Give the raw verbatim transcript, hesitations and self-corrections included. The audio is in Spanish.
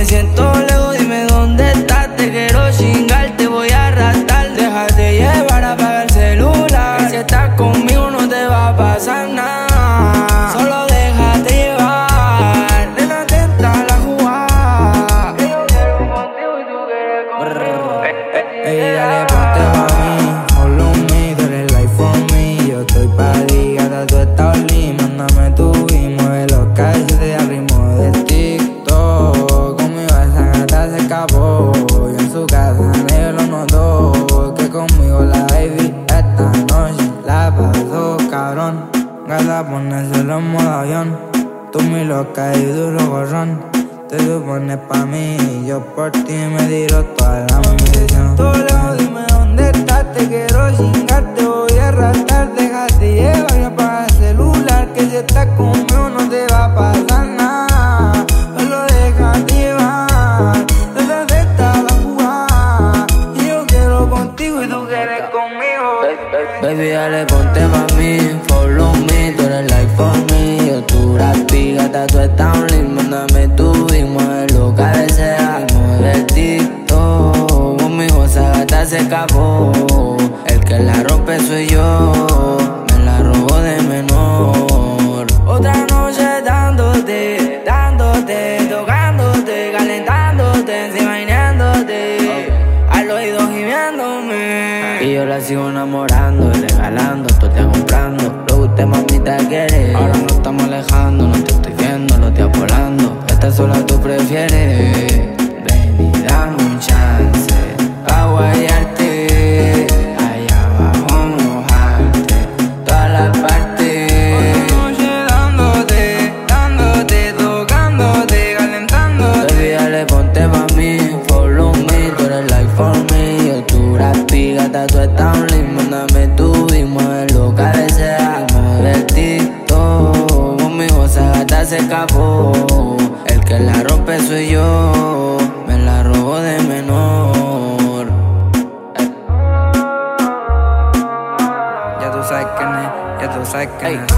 siento lejos, dime dónde estás. Te quiero chingar, te voy a arrastrar. Déjate llevar, apaga el celular, que si estás conmigo no te va a pasar nada. Solo déjate llevar, de la tenta la jugada. Que yo quiero contigo y tú quieres conmigo. Ey, dale, ponte pa' mí, follow me, tú eres life for me. Yo estoy pa' ti, gata, tú estás lim. Mándame tu y mueve los calles de ritmo del TikTok. Conmigo esa gata se escapó, yo en su casa nadie lo notó. Que conmigo la baby esta noche la pasó cabrón. Gata, ponérselo en modo avión, tú mi loca y duro gorrón. Te supones pa' mí y yo por ti me tiro toda la munición. Todo lejos, dime dónde estás, te quiero chingar, te voy a arrastrar. Déjate llevar y apaga el celular, que si estás conmigo no te va a pasar nada. Solo déjate llevar, desde esta la jugada. Y yo quiero contigo y tú quieres conmigo. Baby, dale, ponte pa' mí, follow me, tú eres life for me. Yo tu rapi, gata, tú estás un link. Mándame tu y mueve lo que desea. Mueve el TikTok, conmigo esa gata se escapó. El que la rompe soy yo, me la robo de menor. Otra noche dándote, dándote, tocándote, calentándote, enseñándote, al oído gimiéndome. Y yo la sigo enamorando y regalando, tú te comprando lo que usted mamita quiere. Ahora no estamos alejando, no te estoy viendo, los días volando. Esta sola tú prefieres. Ven y dame un chance pa' guayarte, allá abajo mojarte toda la parte. Otra noche dándote, dándote, tocándote, calentándote. Baby, dale, ponte pa' mí, follow me, tú eres life for me. Yo tu rapi, gata, tú estás un link. Mándame tu y mueve lo que desea. Mueve el TikTok, conmigo esa gata se escapó. El que la rompe soy yo, me la robo de menor. Ya tú sabes quién es, ya tú sabes quién es.